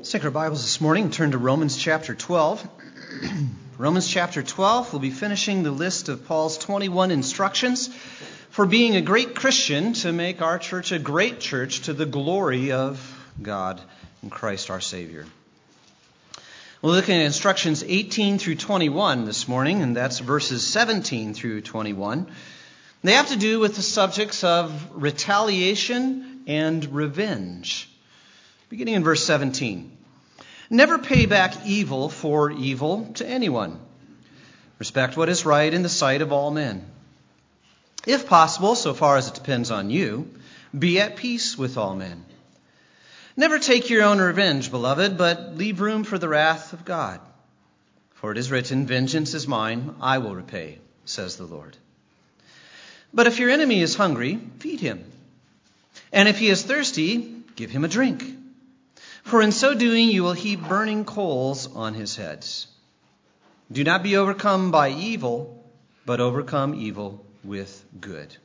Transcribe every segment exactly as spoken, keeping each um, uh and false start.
Let's take our Bibles this morning and turn to Romans chapter twelve. Romans chapter twelve, we'll be finishing the list of Paul's twenty-one instructions for being a great Christian to make our church a great church to the glory of God and Christ our Savior. We're looking at instructions eighteen through twenty-one this morning, and that's verses seventeen through twenty-one. They have to do with the subjects of retaliation and revenge. Beginning in verse seventeen. Never pay back evil for evil to anyone. Respect what is right in the sight of all men. If possible, so far as it depends on you, be at peace with all men. Never take your own revenge, beloved, but leave room for the wrath of God. For it is written, vengeance is mine, I will repay, says the Lord. But if your enemy is hungry, feed him. And if he is thirsty, give him a drink. For in so doing you will heap burning coals on his heads. Do not be overcome by evil, but overcome evil with good.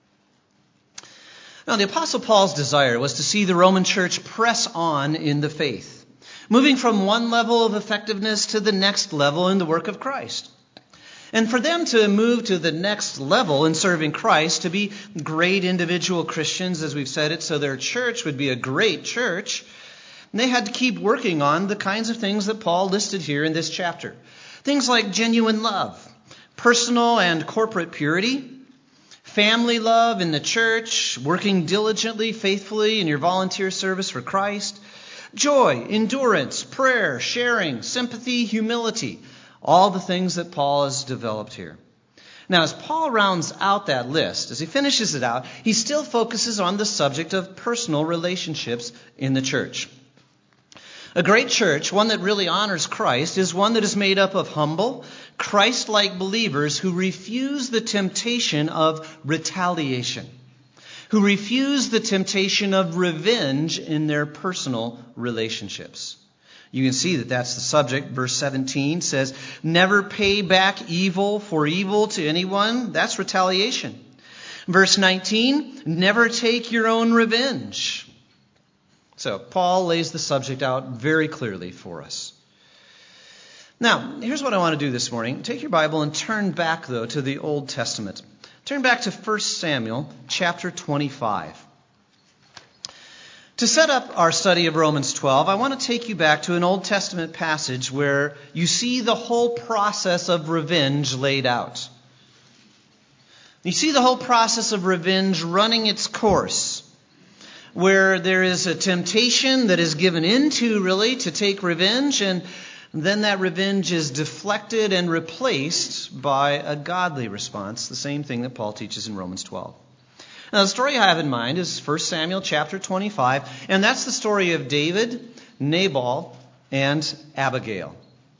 Now, the Apostle Paul's desire was to see the Roman church press on in the faith, moving from one level of effectiveness to the next level in the work of Christ. And for them to move to the next level in serving Christ, to be great individual Christians, as we've said it, so their church would be a great church, they had to keep working on the kinds of things that Paul listed here in this chapter. Things like genuine love, personal and corporate purity, family love in the church, working diligently, faithfully in your volunteer service for Christ, joy, endurance, prayer, sharing, sympathy, humility, all the things that Paul has developed here. Now, as Paul rounds out that list, as he finishes it out, he still focuses on the subject of personal relationships in the church. A great church, one that really honors Christ, is one that is made up of humble, Christ-like believers who refuse the temptation of retaliation, who refuse the temptation of revenge in their personal relationships. You can see that that's the subject. Verse seventeen says, never pay back evil for evil to anyone. That's retaliation. Verse nineteen, never take your own revenge. So Paul lays the subject out very clearly for us. Now, here's what I want to do this morning. Take your Bible and turn back, though, to the Old Testament. Turn back to First Samuel chapter twenty-five. To set up our study of Romans twelve, I want to take you back to an Old Testament passage where you see the whole process of revenge laid out. You see the whole process of revenge running its course, where there is a temptation that is given into, really, to take revenge, and then that revenge is deflected and replaced by a godly response, the same thing that Paul teaches in Romans twelve. Now, the story I have in mind is First Samuel chapter twenty-five, and that's the story of David, Nabal, and Abigail.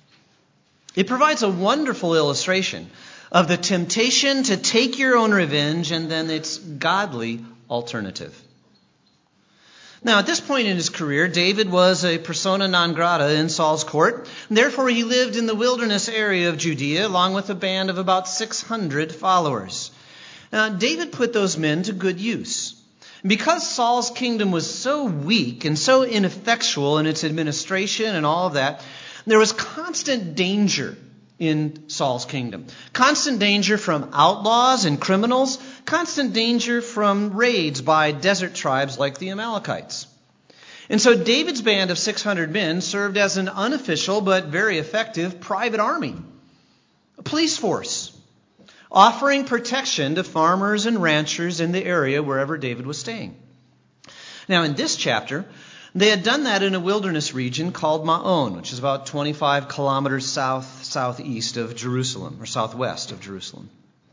It provides a wonderful illustration of the temptation to take your own revenge and then its godly alternative. Now, at this point in his career, David was a persona non grata in Saul's court. And therefore, he lived in the wilderness area of Judea along with a band of about six hundred followers. Now, David put those men to good use. Because Saul's kingdom was so weak and so ineffectual in its administration and all of that, there was constant danger in Saul's kingdom. Constant danger from outlaws and criminals. Constant danger from raids by desert tribes like the Amalekites. And so David's band of six hundred men served as an unofficial but very effective private army, a police force, offering protection to farmers and ranchers in the area wherever David was staying. Now, in this chapter, they had done that in a wilderness region called Maon, which is about twenty-five kilometers south, southeast of Jerusalem, or southwest of Jerusalem.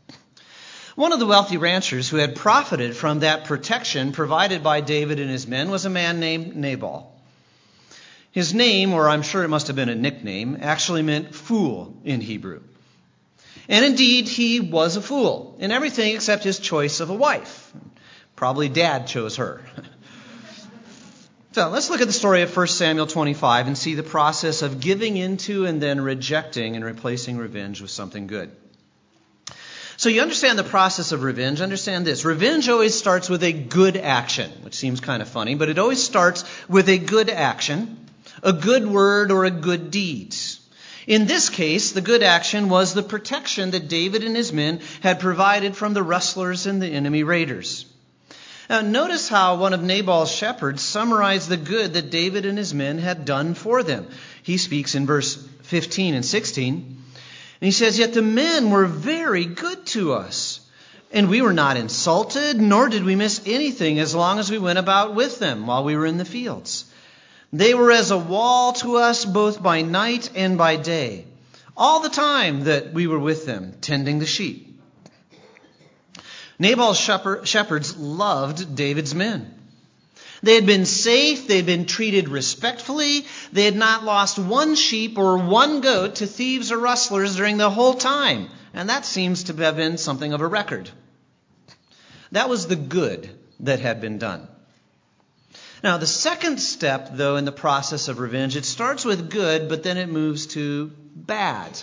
One of the wealthy ranchers who had profited from that protection provided by David and his men was a man named Nabal. His name, or I'm sure it must have been a nickname, actually meant fool in Hebrew. And indeed, he was a fool in everything except his choice of a wife. Probably dad chose her. So let's look at the story of First Samuel twenty-five and see the process of giving into and then rejecting and replacing revenge with something good. So you understand the process of revenge. Understand this. Revenge always starts with a good action, which seems kind of funny, but it always starts with a good action. a good word or a good deed. In this case, the good action was the protection that David and his men had provided from the rustlers and the enemy raiders. Now, notice how one of Nabal's shepherds summarized the good that David and his men had done for them. He speaks in verse fifteen and sixteen. And he says, "Yet the men were very good to us, and we were not insulted, nor did we miss anything as long as we went about with them while we were in the fields. They were as a wall to us both by night and by day, all the time that we were with them, tending the sheep." Nabal's shepherds loved David's men. They had been safe, they had been treated respectfully, they had not lost one sheep or one goat to thieves or rustlers during the whole time. And that seems to have been something of a record. That was the good that had been done. Now, the second step, though, in the process of revenge, it starts with good, but then it moves to bad.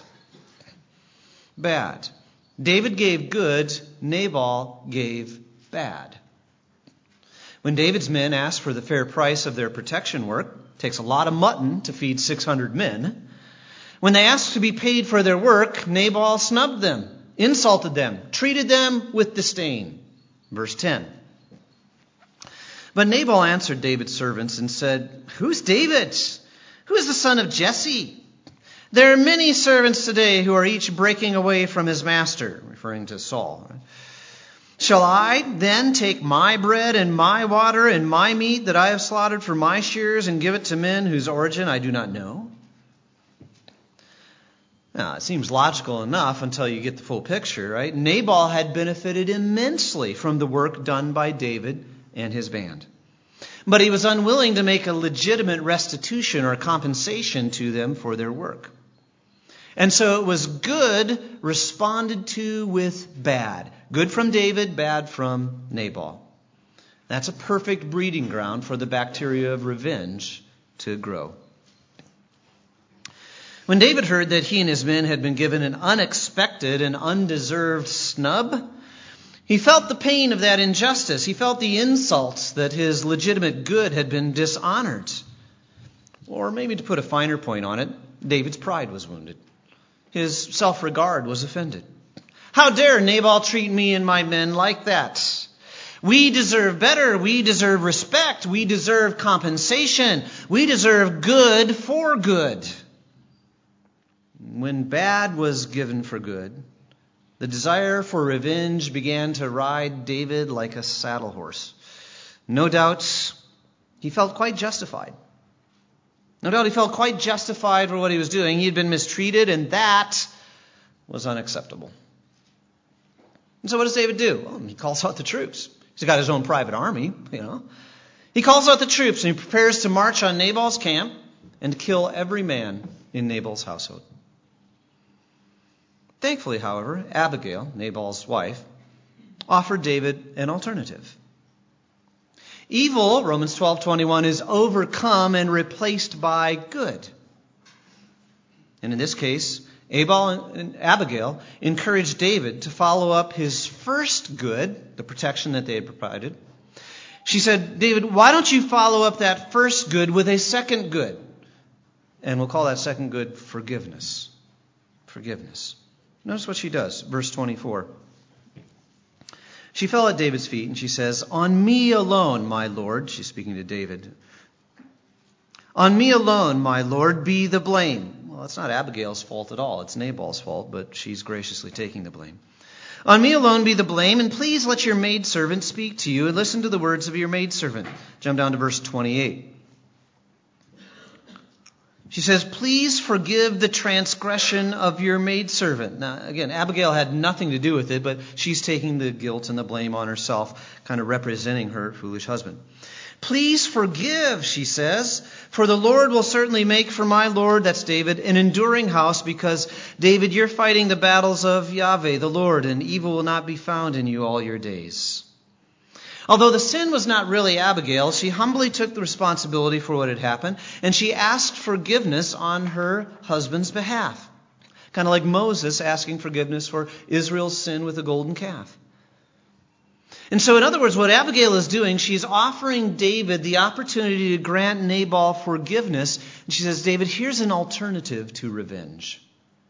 Bad. David gave good, Nabal gave bad. When David's men asked for the fair price of their protection work, it takes a lot of mutton to feed six hundred men. When they asked to be paid for their work, Nabal snubbed them, insulted them, treated them with disdain. Verse ten. But Nabal answered David's servants and said, "Who's David? Who is the son of Jesse? There are many servants today who are each breaking away from his master," referring to Saul. "Shall I then take my bread and my water and my meat that I have slaughtered for my shears and give it to men whose origin I do not know?" Now, it seems logical enough until you get the full picture, right? Nabal had benefited immensely from the work done by David and his band. But he was unwilling to make a legitimate restitution or compensation to them for their work. And so it was good responded to with bad. Good from David, bad from Nabal. That's a perfect breeding ground for the bacteria of revenge to grow. When David heard that he and his men had been given an unexpected and undeserved snub, he felt the pain of that injustice. He felt the insults that his legitimate good had been dishonored. Or maybe to put a finer point on it, David's pride was wounded. His self-regard was offended. How dare Nabal treat me and my men like that? We deserve better. We deserve respect. We deserve compensation. We deserve good for good. When bad was given for good, the desire for revenge began to ride David like a saddle horse. No doubt he felt quite justified. No doubt he felt quite justified for what he was doing. He had been mistreated, and that was unacceptable. And so what does David do? Well, he calls out the troops. He's got his own private army, you know. He calls out the troops, and he prepares to march on Nabal's camp and to kill every man in Nabal's household. Thankfully, however, Abigail, Nabal's wife, offered David an alternative. Evil, Romans twelve twenty-one, is overcome and replaced by good. And in this case, Abel and Abigail encouraged David to follow up his first good, the protection that they had provided. She said, "David, why don't you follow up that first good with a second good?" And we'll call that second good forgiveness. Forgiveness. Notice what she does. Verse twenty-four. She fell at David's feet and she says, "On me alone, my Lord," she's speaking to David, "on me alone, my Lord, be the blame." Well, it's not Abigail's fault at all. It's Nabal's fault, but she's graciously taking the blame. "On me alone be the blame, and please let your maidservant speak to you and listen to the words of your maidservant." Jump down to verse twenty-eight. She says, "Please forgive the transgression of your maidservant." Now, again, Abigail had nothing to do with it, but she's taking the guilt and the blame on herself, kind of representing her foolish husband. "Please forgive," she says, "for the Lord will certainly make for my Lord," that's David, "an enduring house, because, David, you're fighting the battles of Yahweh, the Lord, and evil will not be found in you all your days." Although the sin was not really Abigail, she humbly took the responsibility for what had happened, and she asked forgiveness on her husband's behalf. Kind of like Moses asking forgiveness for Israel's sin with the golden calf. And so, in other words, what Abigail is doing, she's offering David the opportunity to grant Nabal forgiveness. And she says, David, here's an alternative to revenge.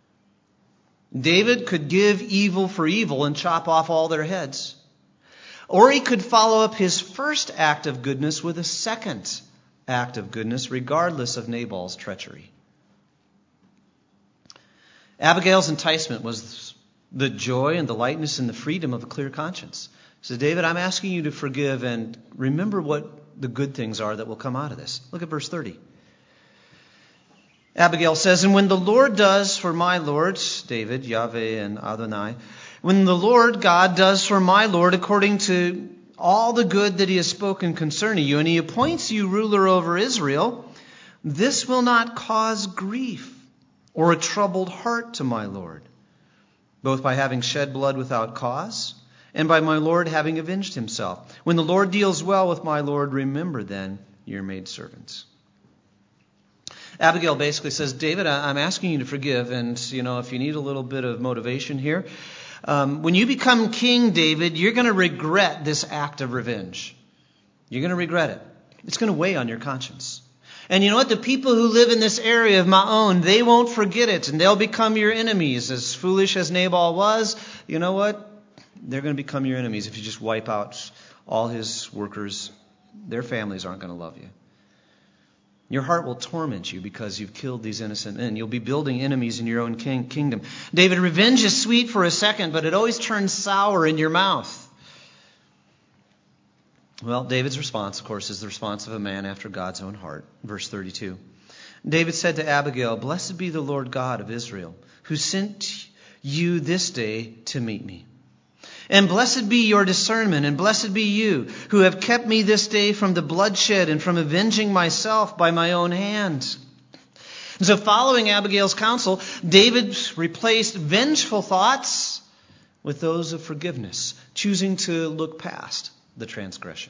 David could give evil for evil and chop off all their heads. Or he could follow up his first act of goodness with a second act of goodness, regardless of Nabal's treachery. Abigail's enticement was the joy and the lightness and the freedom of a clear conscience. She said, David, I'm asking you to forgive and remember what the good things are that will come out of this. Look at verse thirty. Abigail says, and when the Lord does for my Lord, David, Yahweh, and Adonai, when the Lord God does for my Lord according to all the good that he has spoken concerning you, and he appoints you ruler over Israel, this will not cause grief or a troubled heart to my Lord, both by having shed blood without cause and by my Lord having avenged himself. When the Lord deals well with my Lord, remember then your maidservants. Abigail basically says, David, I'm asking you to forgive, and you know, if you need a little bit of motivation here, um, when you become king, David, you're going to regret this act of revenge. You're going to regret it. It's going to weigh on your conscience. And you know what? The people who live in this area of Maon, they won't forget it, and they'll become your enemies. As foolish as Nabal was, you know what? They're going to become your enemies if you just wipe out all his workers. Their families aren't going to love you. Your heart will torment you because you've killed these innocent men. You'll be building enemies in your own king- kingdom. David, revenge is sweet for a second, but it always turns sour in your mouth. Well, David's response, of course, is the response of a man after God's own heart. Verse thirty-two. David said to Abigail, Blessed be the Lord God of Israel, who sent you this day to meet me. And blessed be your discernment, and blessed be you, who have kept me this day from the bloodshed and from avenging myself by my own hand. And so following Abigail's counsel, David replaced vengeful thoughts with those of forgiveness, choosing to look past the transgression.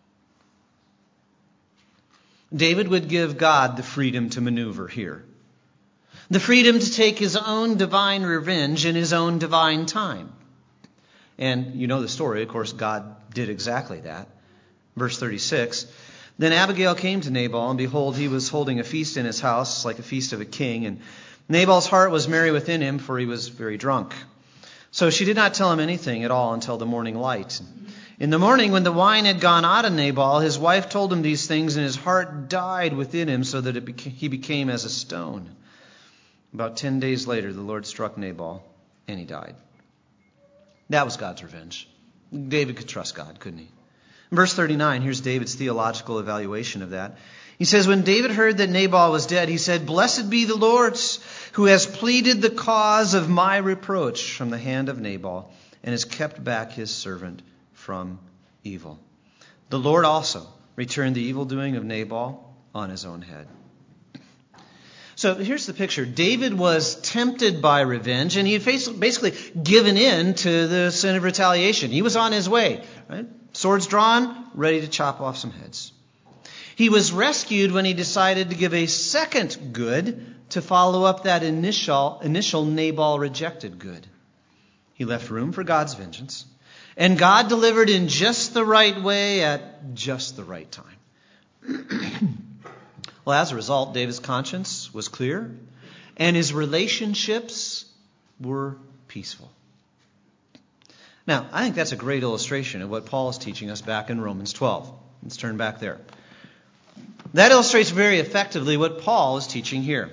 David would give God the freedom to maneuver here. The freedom to take his own divine revenge in his own divine time. And you know the story. Of course, God did exactly that. Verse thirty-six. Then Abigail came to Nabal, and behold, he was holding a feast in his house, like a feast of a king. And Nabal's heart was merry within him, for he was very drunk. So she did not tell him anything at all until the morning light. In the morning, when the wine had gone out of Nabal, his wife told him these things, and his heart died within him, so that it beca- he became as a stone. About ten days later, the Lord struck Nabal, and he died. That was God's revenge. David could trust God, couldn't he? In verse thirty-nine, here's David's theological evaluation of that. He says, when David heard that Nabal was dead, he said, Blessed be the Lord, who has pleaded the cause of my reproach from the hand of Nabal, and has kept back his servant from evil. The Lord also returned the evil doing of Nabal on his own head. So here's the picture. David was tempted by revenge, and he had basically given in to the sin of retaliation. He was on his way, right? Swords drawn, ready to chop off some heads. He was rescued when he decided to give a second good to follow up that initial, initial Nabal rejected good. He left room for God's vengeance, and God delivered in just the right way at just the right time. Well, as a result, David's conscience was clear, and his relationships were peaceful. Now, I think that's a great illustration of what Paul is teaching us back in Romans twelve. Let's turn back there. That illustrates very effectively what Paul is teaching here.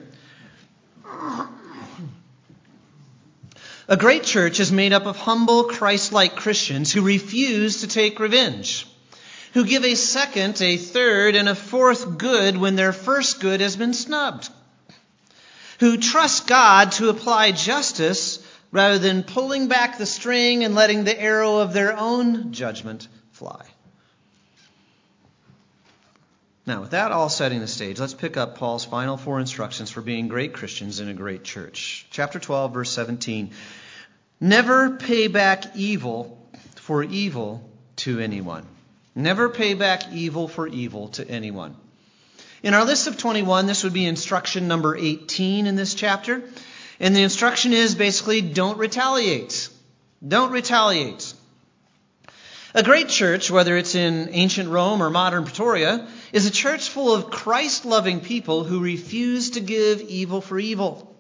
A great church is made up of humble, Christ-like Christians who refuse to take revenge, who give a second, a third, and a fourth good when their first good has been snubbed, who trust God to apply justice rather than pulling back the string and letting the arrow of their own judgment fly. Now, with that all setting the stage, let's pick up Paul's final four instructions for being great Christians in a great church. Chapter twelve, verse seventeen. Never pay back evil for evil to anyone. Never pay back evil for evil to anyone. In our list of twenty-one, this would be instruction number eighteen in this chapter. And the instruction is basically don't retaliate. Don't retaliate. A great church, whether it's in ancient Rome or modern Pretoria, is a church full of Christ-loving people who refuse to give evil for evil.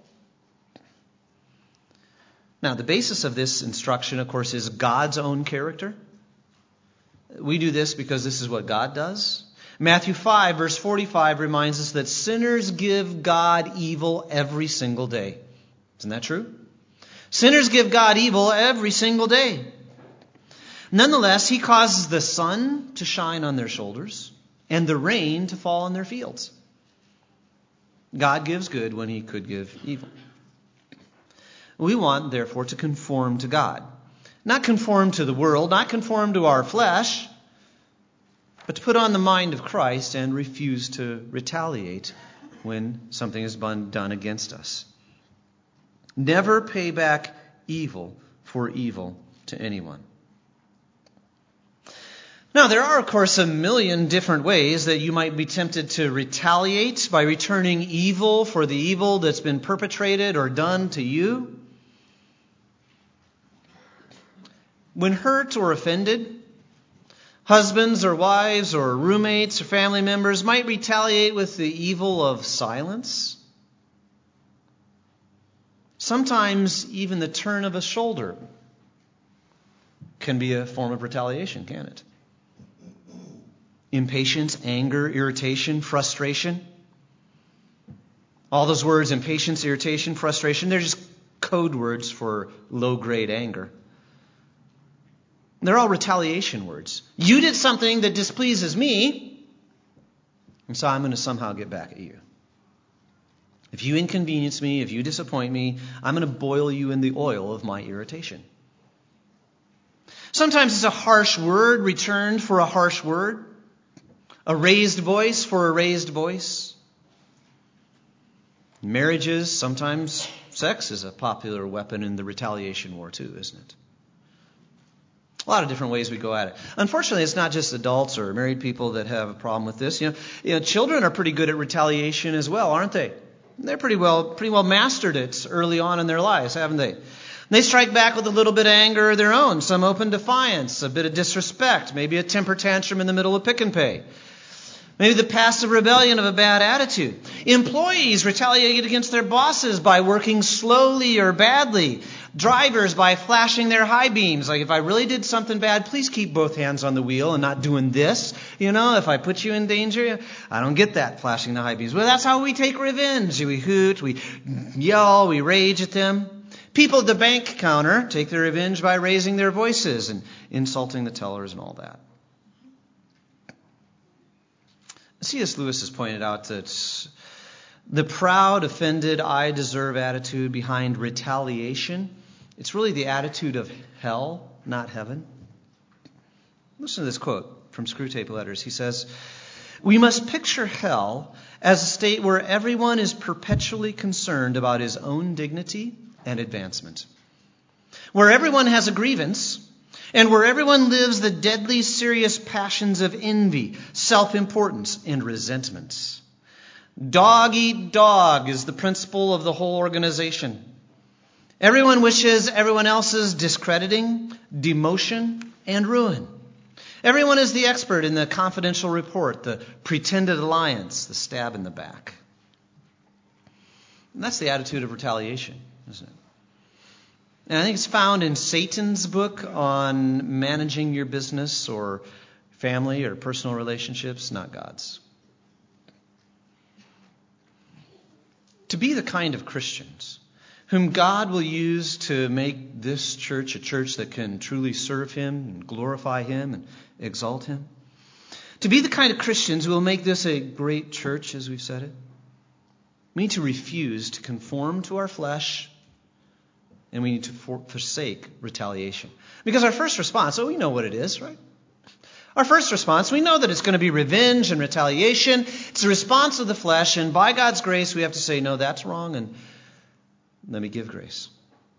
Now, the basis of this instruction, of course, is God's own character. We do this because this is what God does. Matthew five, verse forty-five reminds us that sinners give God evil every single day. Isn't that true? Sinners give God evil every single day. Nonetheless, he causes the sun to shine on their shoulders and the rain to fall on their fields. God gives good when he could give evil. We want, therefore, to conform to God. Not conform to the world, not conform to our flesh, but to put on the mind of Christ and refuse to retaliate when something is done against us. Never pay back evil for evil to anyone. Now, there are, of course, a million different ways that you might be tempted to retaliate by returning evil for the evil that's been perpetrated or done to you. When hurt or offended, husbands or wives or roommates or family members might retaliate with the evil of silence. Sometimes even the turn of a shoulder can be a form of retaliation, can't it? Impatience, anger, irritation, frustration. All those words, impatience, irritation, frustration, they're just code words for low-grade anger. They're all retaliation words. You did something that displeases me, and so I'm going to somehow get back at you. If you inconvenience me, if you disappoint me, I'm going to boil you in the oil of my irritation. Sometimes it's a harsh word returned for a harsh word. A raised voice for a raised voice. Marriages, sometimes sex is a popular weapon in the retaliation war too, isn't it? A lot of different ways we go at it. Unfortunately, it's not just adults or married people that have a problem with this. You know, you know, children are pretty good at retaliation as well, aren't they? They're pretty well, pretty well mastered it early on in their lives, haven't they? They strike back with a little bit of anger of their own, some open defiance, a bit of disrespect, maybe a temper tantrum in the middle of Pick and Pay. Maybe the passive rebellion of a bad attitude. Employees retaliate against their bosses by working slowly or badly. Drivers by flashing their high beams. Like, if I really did something bad, please keep both hands on the wheel and not doing this. You know, if I put you in danger, I don't get that, flashing the high beams. Well, that's how we take revenge. We hoot, we yell, we rage at them. People at the bank counter take their revenge by raising their voices and insulting the tellers and all that. C S Lewis has pointed out that the proud, offended, I deserve attitude behind retaliation, it's really the attitude of hell, not heaven. Listen to this quote from Screwtape Letters. He says, "We must picture hell as a state where everyone is perpetually concerned about his own dignity and advancement, where everyone has a grievance, and where everyone lives the deadly serious passions of envy, self-importance, and resentment. Dog eat dog is the principle of the whole organization. Everyone wishes everyone else's discrediting, demotion, and ruin. Everyone is the expert in the confidential report, the pretended alliance, the stab in the back." And that's the attitude of retaliation, isn't it? And I think it's found in Satan's book on managing your business or family or personal relationships, not God's. To be the kind of Christians whom God will use to make this church a church that can truly serve Him and glorify Him and exalt Him. To be the kind of Christians who will make this a great church, as we've said it, we need to refuse to conform to our flesh. And we need to for- forsake retaliation. Because our first response, oh, we know what it is, right? Our first response, we know that it's going to be revenge and retaliation. It's a response of the flesh. And by God's grace, we have to say, no, that's wrong. And let me give grace.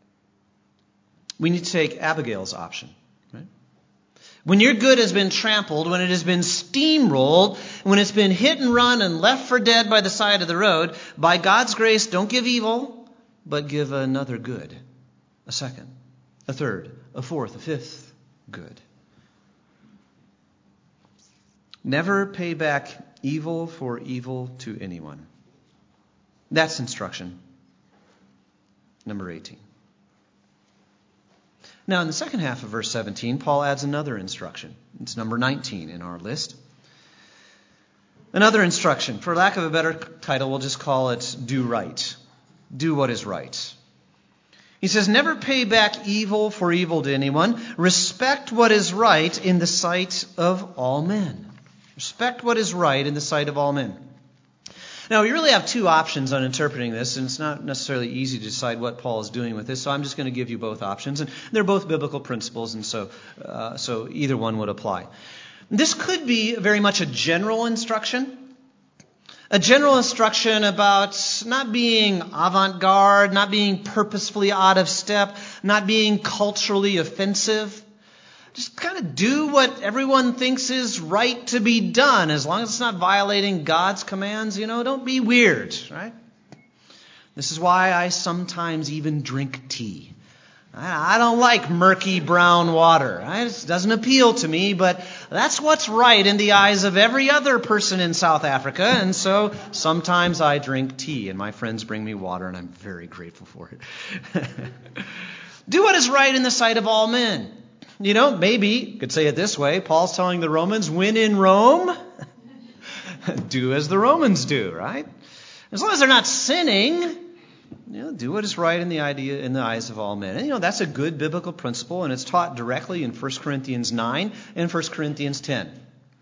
We need to take Abigail's option, right? When your good has been trampled, when it has been steamrolled, when it's been hit and run and left for dead by the side of the road, by God's grace, don't give evil, but give another good. A second, a third, a fourth, a fifth good. Never pay back evil for evil to anyone. That's instruction number eighteen. Now, in the second half of verse seventeen, Paul adds another instruction. It's number nineteen in our list. Another instruction. For lack of a better title, we'll just call it do right. Do what is right. He says, never pay back evil for evil to anyone. Respect what is right in the sight of all men. Respect what is right in the sight of all men. Now, we really have two options on interpreting this, and it's not necessarily easy to decide what Paul is doing with this, so I'm just going to give you both options. And they're both biblical principles, and so, uh, so either one would apply. This could be very much a general instruction. A general instruction about not being avant-garde, not being purposefully out of step, not being culturally offensive. Just kind of do what everyone thinks is right to be done, as long as it's not violating God's commands. You know, don't be weird, right? This is why I sometimes even drink tea. I don't like murky brown water. It doesn't appeal to me, but that's what's right in the eyes of every other person in South Africa, and so sometimes I drink tea, and my friends bring me water, and I'm very grateful for it. Do what is right in the sight of all men. You know, maybe, you could say it this way, Paul's telling the Romans, when in Rome, do as the Romans do, right? As long as they're not sinning, you know, do what is right in the idea in the eyes of all men. And, you know, that's a good biblical principle, and it's taught directly in First Corinthians nine and First Corinthians ten.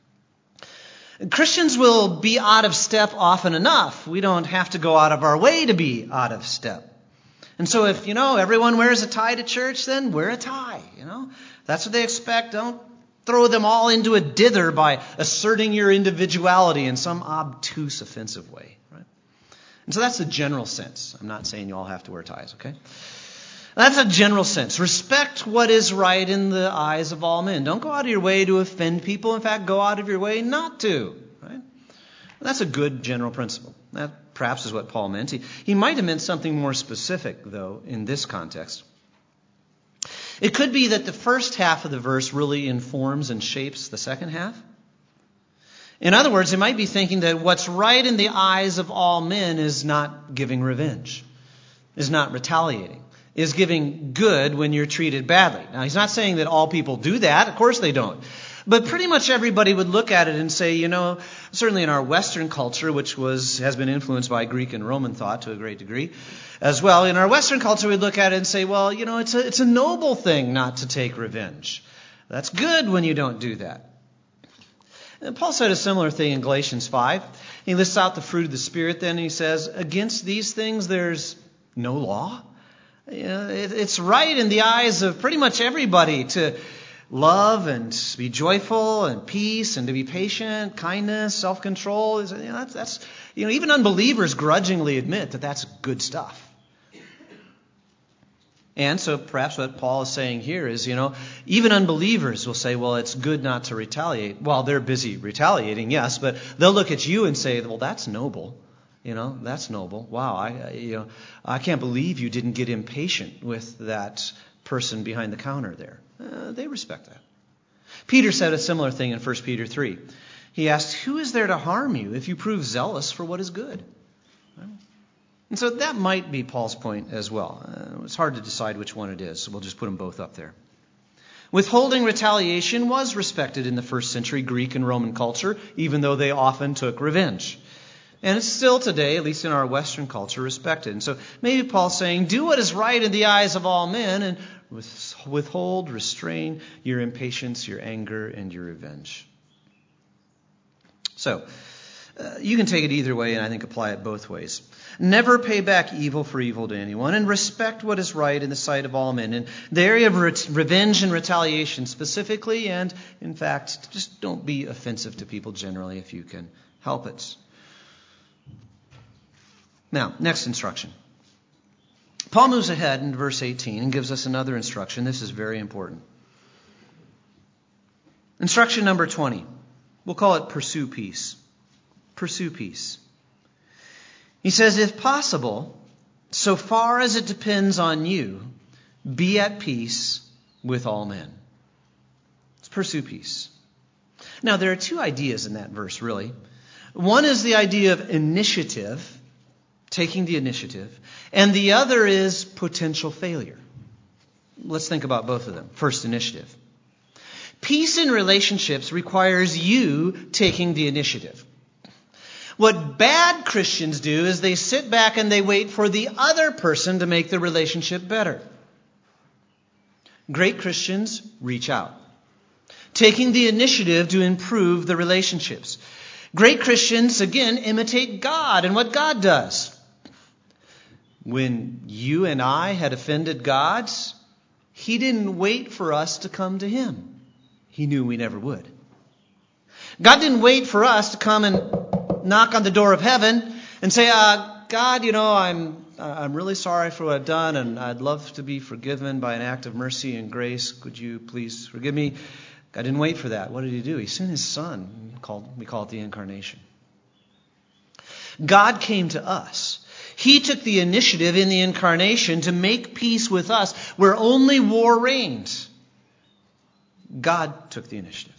Christians will be out of step often enough. We don't have to go out of our way to be out of step. And so if, you know, everyone wears a tie to church, then wear a tie, you know. That's what they expect. Don't throw them all into a dither by asserting your individuality in some obtuse, offensive way, right? And so that's the general sense. I'm not saying you all have to wear ties, okay? That's a general sense. Respect what is right in the eyes of all men. Don't go out of your way to offend people. In fact, go out of your way not to, right? That's a good general principle. That perhaps is what Paul meant. He, he might have meant something more specific, though, in this context. It could be that the first half of the verse really informs and shapes the second half. In other words, it might be thinking that what's right in the eyes of all men is not giving revenge, is not retaliating, is giving good when you're treated badly. Now, he's not saying that all people do that. Of course they don't. But pretty much everybody would look at it and say, you know, certainly in our Western culture, which was has been influenced by Greek and Roman thought to a great degree as well, in our Western culture we'd look at it and say, well, you know, it's a, it's a noble thing not to take revenge. That's good when you don't do that. And Paul said a similar thing in Galatians five. He lists out the fruit of the Spirit then, and he says, against these things there's no law. You know, it, it's right in the eyes of pretty much everybody to love and be joyful and peace and to be patient, kindness, self-control. You know, that's, that's, you know, even unbelievers grudgingly admit that that's good stuff. And so perhaps what Paul is saying here is, you know, even unbelievers will say, well, it's good not to retaliate. While they're busy retaliating, yes, but they'll look at you and say, well, that's noble. You know, that's noble. Wow, I, you know, I can't believe you didn't get impatient with that person behind the counter there. Uh, they respect that. Peter said a similar thing in First Peter three. He asked, who is there to harm you if you prove zealous for what is good? And so that might be Paul's point as well. Uh, it's hard to decide which one it is, so we'll just put them both up there. Withholding retaliation was respected in the first century Greek and Roman culture, even though they often took revenge. And it's still today, at least in our Western culture, respected. And so maybe Paul's saying, do what is right in the eyes of all men and withhold, restrain your impatience, your anger, and your revenge. So, uh, you can take it either way, and I think apply it both ways. Never pay back evil for evil to anyone, and respect what is right in the sight of all men. In the area of re- revenge and retaliation specifically, and in fact, just don't be offensive to people generally if you can help it. Now, next instruction. Paul moves ahead in verse eighteen and gives us another instruction. This is very important. Instruction number twenty. We'll call it pursue peace. Pursue peace. He says, if possible, so far as it depends on you, be at peace with all men. Let's pursue peace. Now, there are two ideas in that verse, really. One is the idea of initiative, taking the initiative, and the other is potential failure. Let's think about both of them. First, initiative. Peace in relationships requires you taking the initiative. What bad Christians do is they sit back and they wait for the other person to make the relationship better. Great Christians reach out, taking the initiative to improve the relationships. Great Christians, again, imitate God and what God does. When you and I had offended God, He didn't wait for us to come to Him. He knew we never would. God didn't wait for us to come and knock on the door of heaven and say, uh, God, you know, I'm I'm really sorry for what I've done, and I'd love to be forgiven by an act of mercy and grace. Could you please forgive me? God didn't wait for that. What did He do? He sent His Son. Called, we call it the incarnation. God came to us. He took the initiative in the incarnation to make peace with us where only war reigned. God took the initiative.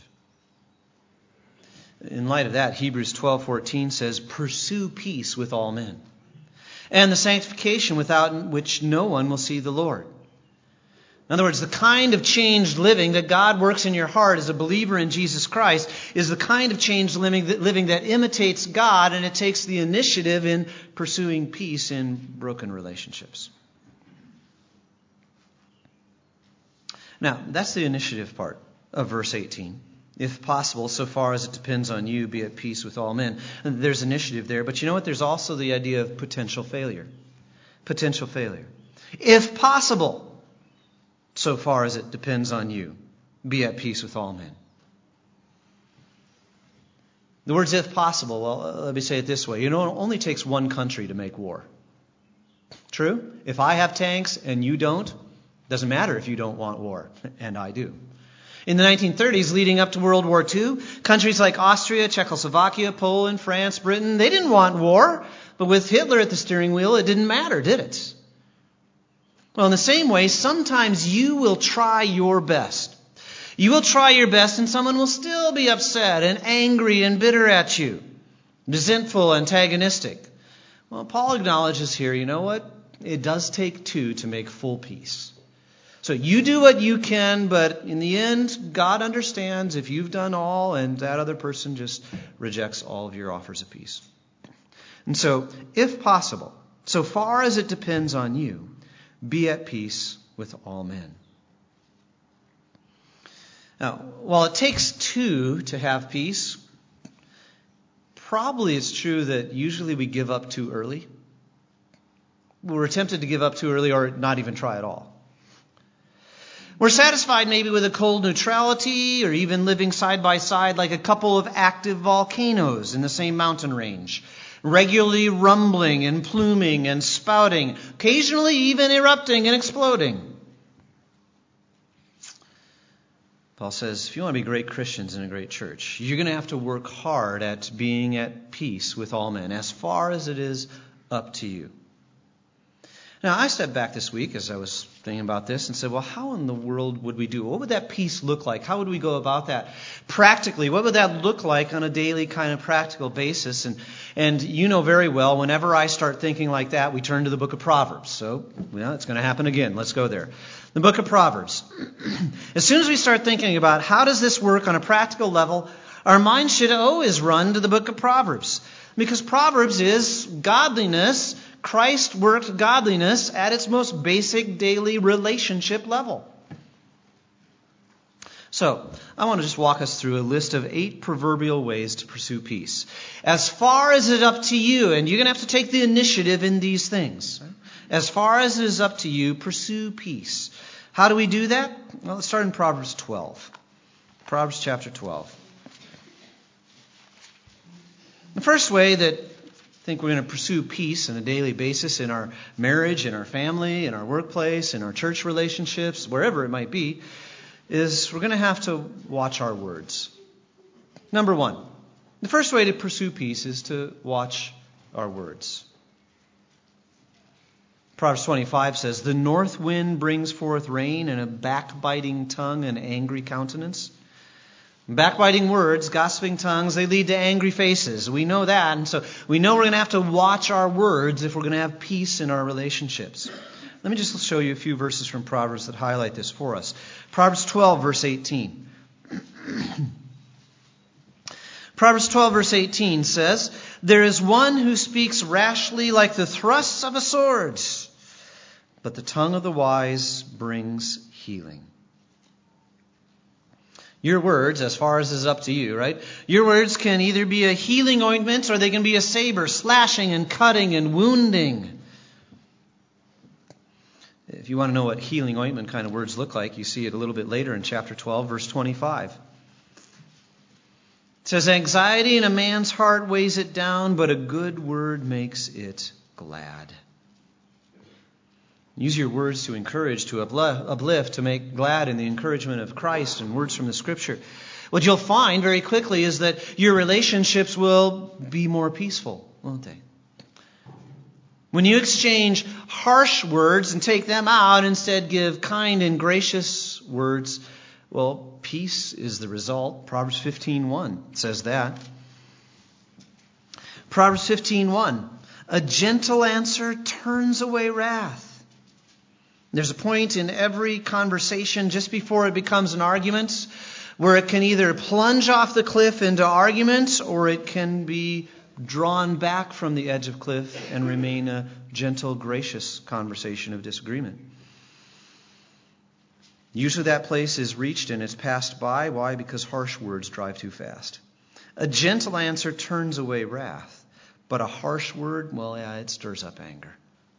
In light of that, Hebrews twelve fourteen says, pursue peace with all men, and the sanctification without which no one will see the Lord. In other words, the kind of changed living that God works in your heart as a believer in Jesus Christ is the kind of changed living that, living that imitates God, and it takes the initiative in pursuing peace in broken relationships. Now, that's the initiative part of verse eighteen. If possible, so far as it depends on you, be at peace with all men. And there's initiative there, but you know what? There's also the idea of potential failure. Potential failure. If possible, so far as it depends on you, be at peace with all men. The words if possible, well, let me say it this way. You know, it only takes one country to make war. True? If I have tanks and you don't, doesn't matter if you don't want war, and I do. In the nineteen thirties, leading up to World War Two, countries like Austria, Czechoslovakia, Poland, France, Britain, they didn't want war. But with Hitler at the steering wheel, it didn't matter, did it? Well, in the same way, sometimes you will try your best. You will try your best and someone will still be upset and angry and bitter at you, resentful, antagonistic. Well, Paul acknowledges here, you know what? It does take two to make full peace. So you do what you can, but in the end, God understands if you've done all and that other person just rejects all of your offers of peace. And so, if possible, so far as it depends on you, be at peace with all men. Now, while it takes two to have peace, probably it's true that usually we give up too early. We're tempted to give up too early or not even try at all. We're satisfied maybe with a cold neutrality or even living side by side like a couple of active volcanoes in the same mountain range, regularly rumbling and pluming and spouting, occasionally even erupting and exploding. Paul says, if you want to be great Christians in a great church, you're going to have to work hard at being at peace with all men, as far as it is up to you. Now, I stepped back this week as I was thinking about this and said, well, how in the world would we do? What would that peace look like? How would we go about that practically? What would that look like on a daily kind of practical basis? And and you know very well, whenever I start thinking like that, we turn to the book of Proverbs. So, well, it's going to happen again. Let's go there. The book of Proverbs. As soon as we start thinking about how does this work on a practical level, our mind should always run to the book of Proverbs. Because Proverbs is godliness. Christ worked godliness at its most basic daily relationship level. So, I want to just walk us through a list of eight proverbial ways to pursue peace. As far as it's up to you, and you're going to have to take the initiative in these things. As far as it is up to you, pursue peace. How do we do that? Well, let's start in Proverbs twelve. Proverbs chapter twelve. The first way that I think we're going to pursue peace on a daily basis in our marriage, in our family, in our workplace, in our church relationships, wherever it might be, is we're going to have to watch our words. Number one, the first way to pursue peace is to watch our words. Proverbs twenty-five says, the north wind brings forth rain and a backbiting tongue and angry countenance. Backbiting words, gossiping tongues, they lead to angry faces. We know that. And so we know we're going to have to watch our words if we're going to have peace in our relationships. Let me just show you a few verses from Proverbs that highlight this for us. Proverbs twelve, verse eighteen. Proverbs twelve, verse eighteen says, "There is one who speaks rashly like the thrusts of a sword, but the tongue of the wise brings healing." Your words, as far as is up to you, right? Your words can either be a healing ointment or they can be a saber, slashing and cutting and wounding. If you want to know what healing ointment kind of words look like, you see it a little bit later in chapter twelve, verse twenty-five. It says, "Anxiety in a man's heart weighs it down, but a good word makes it glad." Use your words to encourage, to uplift, to make glad in the encouragement of Christ and words from the Scripture. What you'll find very quickly is that your relationships will be more peaceful, won't they? When you exchange harsh words and take them out, instead give kind and gracious words, well, peace is the result. Proverbs fifteen one says that. Proverbs fifteen one, "A gentle answer turns away wrath." There's a point in every conversation just before it becomes an argument where it can either plunge off the cliff into argument or it can be drawn back from the edge of cliff and remain a gentle, gracious conversation of disagreement. Usually that place is reached and it's passed by. Why? Because harsh words drive too fast. A gentle answer turns away wrath, but a harsh word, well, yeah, it stirs up anger.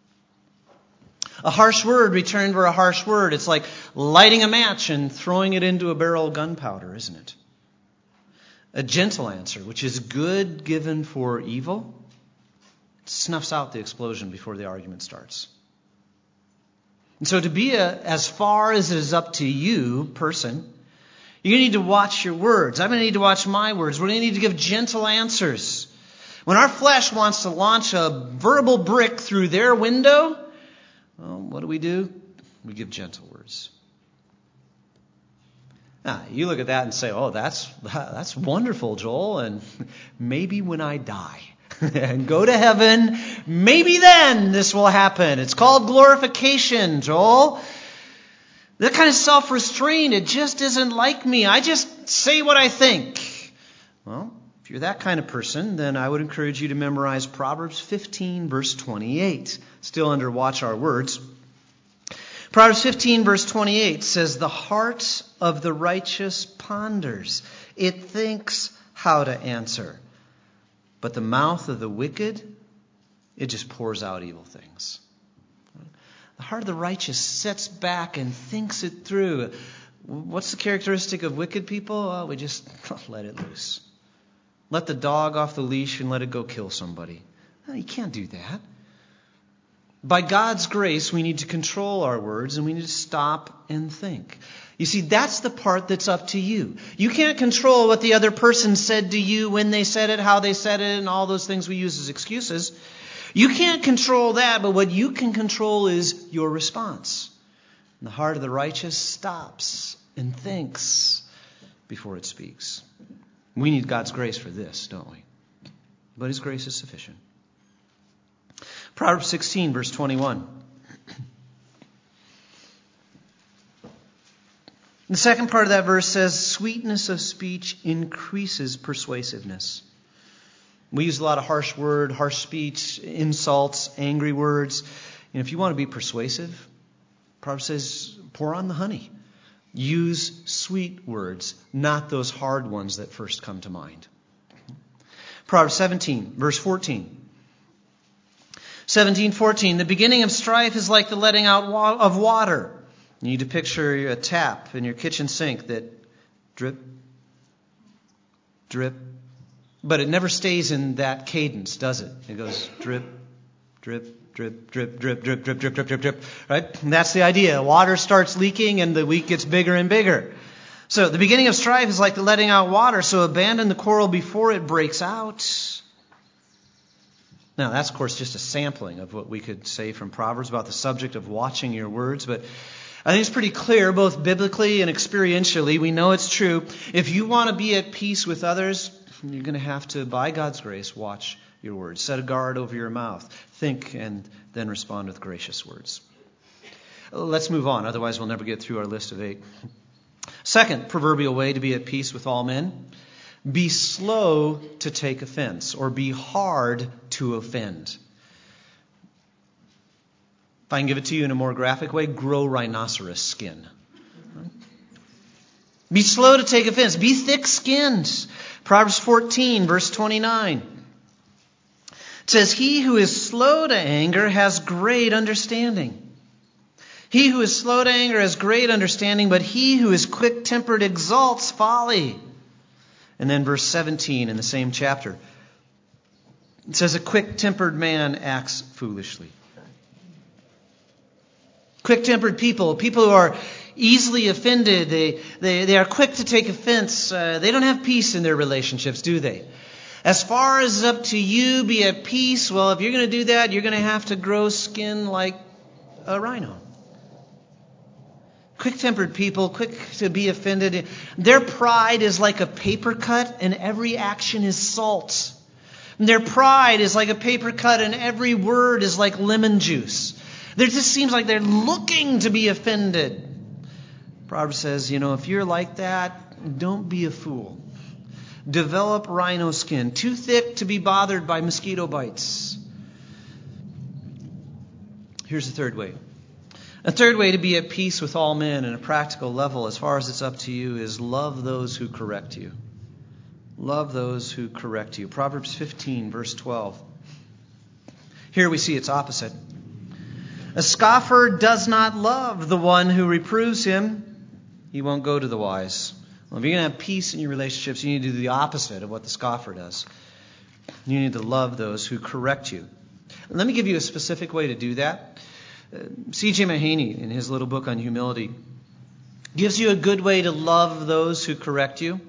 A harsh word returned for a harsh word. It's like lighting a match and throwing it into a barrel of gunpowder, isn't it? A gentle answer, which is good given for evil, snuffs out the explosion before the argument starts. And so to be a, as far as it is up to you, person, you need to watch your words. I'm going to need to watch my words. We're going to need to give gentle answers. When our flesh wants to launch a verbal brick through their window, well, what do we do? We give gentle words. Now, you look at that and say, oh, that's that's wonderful, Joel, and maybe when I die and go to heaven, maybe then this will happen. It's called glorification, Joel. That kind of self-restraint, it just isn't like me. I just say what I think. Well, if you're that kind of person, then I would encourage you to memorize Proverbs fifteen, verse twenty-eight. Still under watch our words. Proverbs fifteen, verse twenty-eight says, "The heart of the righteous ponders. It thinks how to answer. But the mouth of the wicked, it just pours out evil things." The heart of the righteous sits back and thinks it through. What's the characteristic of wicked people? Well, we just let it loose. Let the dog off the leash and let it go kill somebody. No, you can't do that. By God's grace, we need to control our words and we need to stop and think. You see, that's the part that's up to you. You can't control what the other person said to you, when they said it, how they said it, and all those things we use as excuses. You can't control that, but what you can control is your response. And the heart of the righteous stops and thinks before it speaks. We need God's grace for this, don't we? But His grace is sufficient. Proverbs sixteen, verse twenty-one. The second part of that verse says, "Sweetness of speech increases persuasiveness." We use a lot of harsh word, harsh speech, insults, angry words. And if you want to be persuasive, Proverbs says, pour on the honey. Use sweet words, not those hard ones that first come to mind. Proverbs seventeen, verse fourteen. seventeen fourteen, "The beginning of strife is like the letting out of water." You need to picture a tap in your kitchen sink that drip, drip, but it never stays in that cadence, does it? It goes drip, drip, drip, drip, drip, drip, drip, drip, drip, drip, drip, right? And that's the idea. Water starts leaking and the leak gets bigger and bigger. So the beginning of strife is like the letting out water, so abandon the quarrel before it breaks out. Now, that's, of course, just a sampling of what we could say from Proverbs about the subject of watching your words. But I think it's pretty clear, both biblically and experientially. We know it's true. If you want to be at peace with others, you're going to have to, by God's grace, watch your words. Set a guard over your mouth. Think and then respond with gracious words. Let's move on. Otherwise, we'll never get through our list of eight. Second proverbial way to be at peace with all men. Be slow to take offense, or be hard to offend. If I can give it to you in a more graphic way, grow rhinoceros skin. Be slow to take offense. Be thick-skinned. Proverbs fourteen, verse twenty-nine. It says, he who is slow to anger has great understanding. He who is slow to anger has great understanding, but he who is quick-tempered exalts folly. And then verse seventeen in the same chapter. It says, a quick-tempered man acts foolishly. Quick-tempered people, people who are easily offended, they, they, they are quick to take offense. Uh, they don't have peace in their relationships, do they? As far as it's up to you, be at peace. Well, if you're going to do that, you're going to have to grow skin like a rhino. Quick-tempered people, quick to be offended. Their pride is like a paper cut, and every action is salt. Their pride is like a paper cut, and every word is like lemon juice. There just seems like they're looking to be offended. Proverbs says, you know, if you're like that, don't be a fool. Develop rhino skin, too thick to be bothered by mosquito bites. Here's the third way. A third way to be at peace with all men in a practical level, as far as it's up to you, is love those who correct you. Love those who correct you. Proverbs fifteen, verse twelve. Here we see its opposite. A scoffer does not love the one who reproves him. He won't go to the wise. Well, if you're going to have peace in your relationships, you need to do the opposite of what the scoffer does. You need to love those who correct you. Let me give you a specific way to do that. Uh, C J Mahaney, in his little book on humility, gives you a good way to love those who correct you.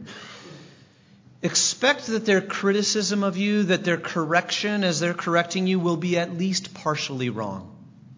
Expect that their criticism of you, that their correction as they're correcting you, will be at least partially wrong.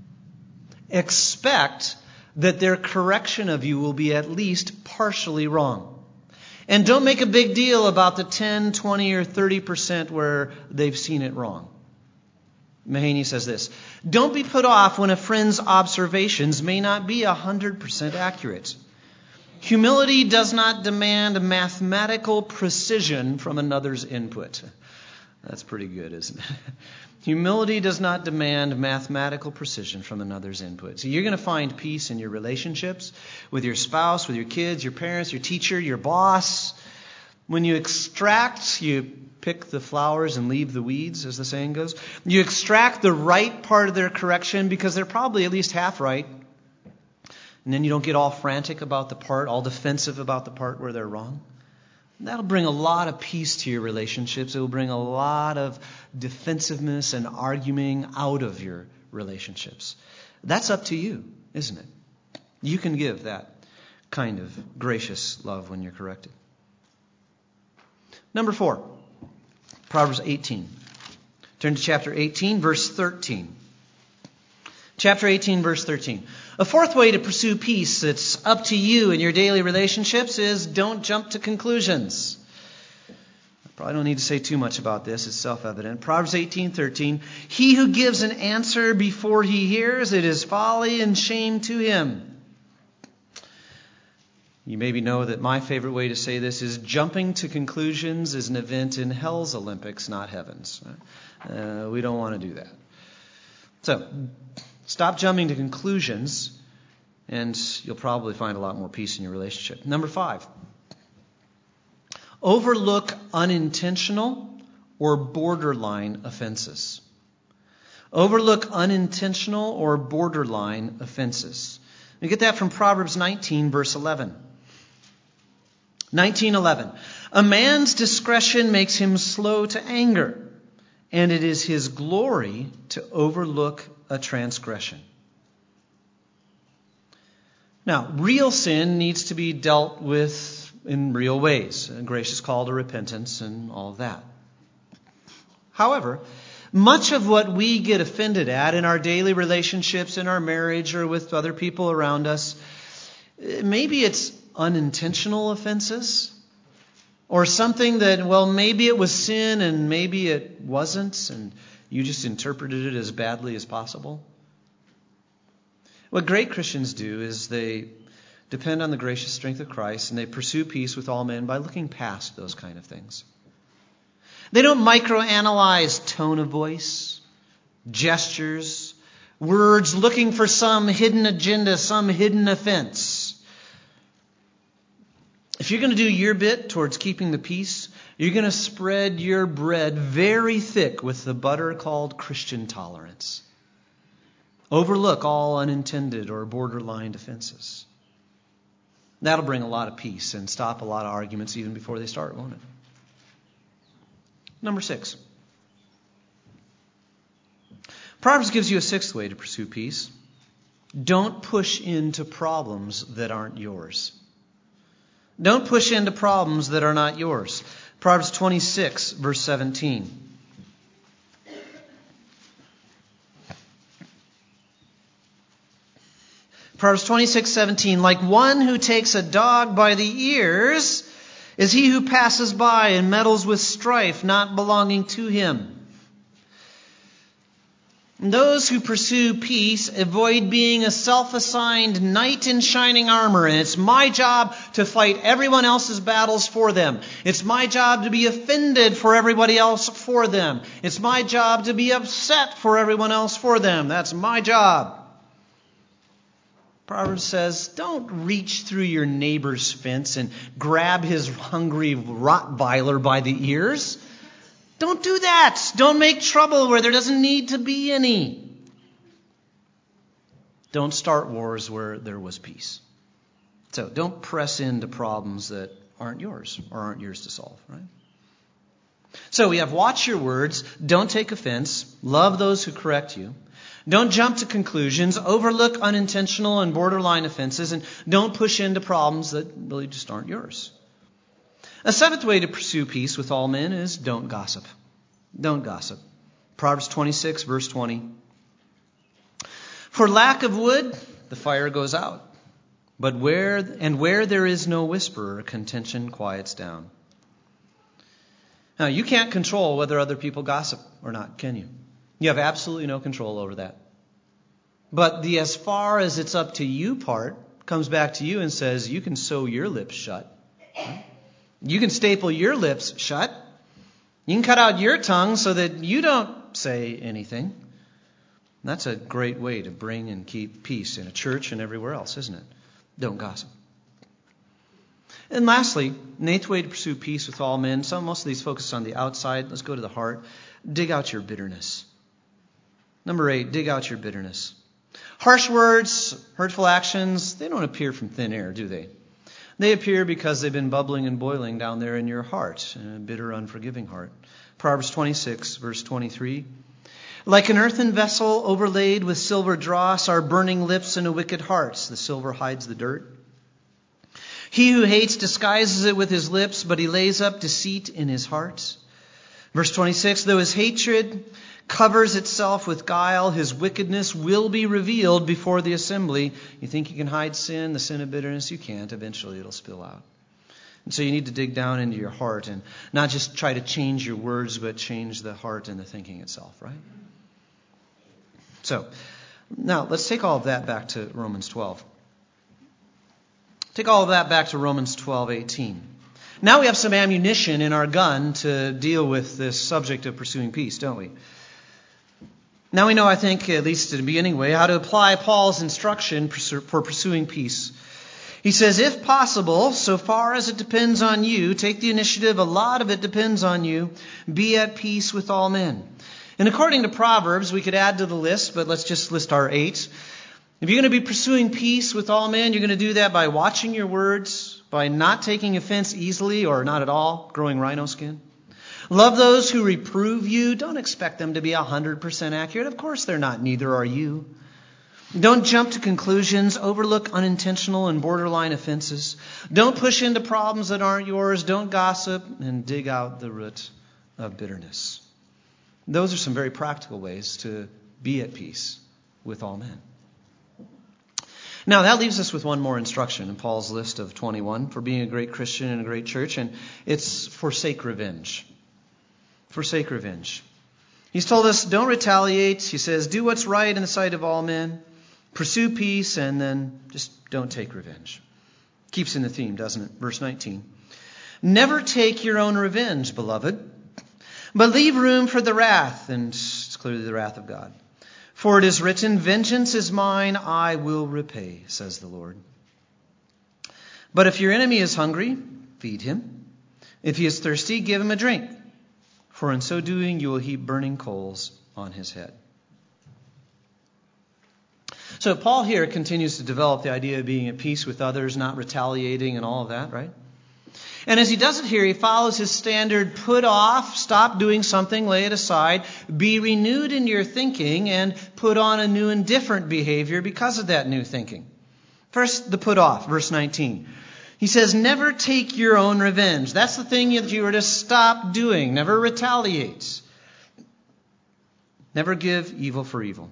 Expect that their correction of you will be at least partially wrong. And don't make a big deal about the ten, twenty, or thirty percent where they've seen it wrong. Mahaney says this, don't be put off when a friend's observations may not be one hundred percent accurate. Humility does not demand mathematical precision from another's input. That's pretty good, isn't it? Humility does not demand mathematical precision from another's input. So you're going to find peace in your relationships with your spouse, with your kids, your parents, your teacher, your boss. When you extract, you pick the flowers and leave the weeds, as the saying goes. You extract the right part of their correction because they're probably at least half right. And then you don't get all frantic about the part, all defensive about the part where they're wrong. That'll bring a lot of peace to your relationships. It will bring a lot of defensiveness and arguing out of your relationships. That's up to you, isn't it? You can give that kind of gracious love when you're corrected. Number four, Proverbs eighteen. Turn to chapter eighteen, verse thirteen. Chapter eighteen, verse thirteen. A fourth way to pursue peace that's up to you in your daily relationships is don't jump to conclusions. I probably don't need to say too much about this. It's self-evident. Proverbs eighteen thirteen. He who gives an answer before he hears, it is folly and shame to him. You maybe know that my favorite way to say this is jumping to conclusions is an event in hell's Olympics, not heaven's. Uh, we don't want to do that. So, stop jumping to conclusions, and you'll probably find a lot more peace in your relationship. Number five, overlook unintentional or borderline offenses. Overlook unintentional or borderline offenses. We get that from Proverbs nineteen, verse eleven. nineteen eleven. A man's discretion makes him slow to anger, and it is his glory to overlook a transgression. Now, real sin needs to be dealt with in real ways. A gracious call to repentance and all of that. However, Much of what we get offended at in our daily relationships, in our marriage, or with other people around us, maybe it's unintentional offenses, or something that, well, maybe it was sin and maybe it wasn't, and you just interpreted it as badly as possible. What great Christians do is they depend on the gracious strength of Christ, and they pursue peace with all men by looking past those kind of things. They don't microanalyze tone of voice, gestures, words, looking for some hidden agenda, some hidden offense. If you're going to do your bit towards keeping the peace, you're going to spread your bread very thick with the butter called Christian tolerance. Overlook all unintended or borderline offenses. That'll bring a lot of peace and stop a lot of arguments even before they start, won't it? Number six. Proverbs gives you a sixth way to pursue peace. Don't push into problems that aren't yours. Don't push into problems that are not yours. Proverbs twenty-six, verse seventeen. Proverbs twenty-six, seventeen. Like one who takes a dog by the ears is he who passes by and meddles with strife not belonging to him. And those who pursue peace avoid being a self-assigned knight in shining armor. And it's my job to fight everyone else's battles for them. It's my job to be offended for everybody else for them. It's my job to be upset for everyone else for them. That's my job. Proverbs says, don't reach through your neighbor's fence and grab his hungry Rottweiler by the ears. Don't do that. Don't make trouble where there doesn't need to be any. Don't start wars where there was peace. So don't press into problems that aren't yours or aren't yours to solve, right? So we have watch your words, don't take offense, love those who correct you. Don't jump to conclusions, overlook unintentional and borderline offenses, and don't push into problems that really just aren't yours. A seventh way to pursue peace with all men is don't gossip. Don't gossip. Proverbs twenty-six, verse twenty. For lack of wood, the fire goes out. But where and where there is no whisperer, contention quiets down. Now, you can't control whether other people gossip or not, can you? You have absolutely no control over that. But the as far as it's up to you part comes back to you and says, you can sew your lips shut. You can staple your lips shut. You can cut out your tongue so that you don't say anything. That's a great way to bring and keep peace in a church and everywhere else, isn't it? Don't gossip. And lastly, an eighth way to pursue peace with all men. Some, most of these focus on the outside. Let's go to the heart. Dig out your bitterness. Number eight, dig out your bitterness. Harsh words, hurtful actions, they don't appear from thin air, do they? They appear because they've been bubbling and boiling down there in your heart, a bitter, unforgiving heart. Proverbs twenty-six, verse twenty-three. Like an earthen vessel overlaid with silver dross are burning lips and a wicked heart. The silver hides the dirt. He who hates disguises it with his lips, but he lays up deceit in his heart. Verse twenty-six, though his hatred covers itself with guile, his wickedness will be revealed before the assembly. You think you can hide sin, the sin of bitterness? You can't. Eventually it'll spill out. And so you need to dig down into your heart and not just try to change your words, but change the heart and the thinking itself, right? So, now let's take all of that back to Romans twelve. Take all of that back to Romans twelve eighteen. Now we have some ammunition in our gun to deal with this subject of pursuing peace, don't we? Now we know, I think, at least at the beginning way, how to apply Paul's instruction for pursuing peace. He says, if possible, so far as it depends on you, take the initiative, a lot of it depends on you, be at peace with all men. And according to Proverbs, we could add to the list, but let's just list our eight. If you're going to be pursuing peace with all men, you're going to do that by watching your words, by not taking offense easily or not at all, growing rhino skin. Love those who reprove you. Don't expect them to be one hundred percent accurate. Of course they're not. Neither are you. Don't jump to conclusions. Overlook unintentional and borderline offenses. Don't push into problems that aren't yours. Don't gossip, and dig out the root of bitterness. Those are some very practical ways to be at peace with all men. Now, that leaves us with one more instruction in Paul's list of twenty-one for being a great Christian in a great church, and it's forsake revenge. Forsake revenge. He's told us, don't retaliate. He says, do what's right in the sight of all men. Pursue peace, and then just don't take revenge. Keeps in the theme, doesn't it? Verse nineteen. Never take your own revenge, beloved, but leave room for the wrath, and it's clearly the wrath of God. For it is written, vengeance is mine, I will repay, says the Lord. But if your enemy is hungry, feed him. If he is thirsty, give him a drink. For in so doing, you will heap burning coals on his head. So Paul here continues to develop the idea of being at peace with others, not retaliating and all of that, right? And as he does it here, he follows his standard put off, stop doing something, lay it aside, be renewed in your thinking, and put on a new and different behavior because of that new thinking. First, the put off, verse nineteen. He says, never take your own revenge. That's the thing that you are to stop doing. Never retaliate. Never give evil for evil.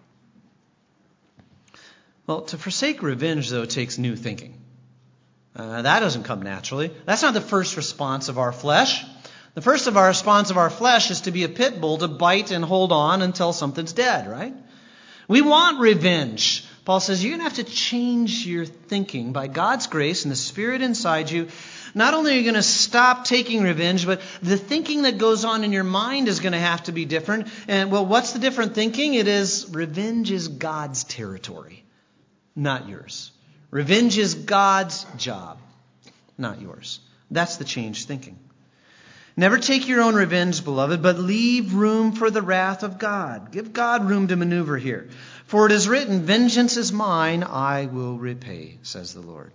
Well, to forsake revenge, though, takes new thinking. Uh, that doesn't come naturally. That's not the first response of our flesh. The first of our response of our flesh is to be a pit bull, to bite and hold on until something's dead, right? We want revenge. Paul says you're going to have to change your thinking by God's grace and the Spirit inside you. Not only are you going to stop taking revenge, but the thinking that goes on in your mind is going to have to be different. And well, what's the different thinking? It is revenge is God's territory, not yours. Revenge is God's job, not yours. That's the changed thinking. Never take your own revenge, beloved, but leave room for the wrath of God. Give God room to maneuver here. For it is written, vengeance is mine, I will repay, says the Lord.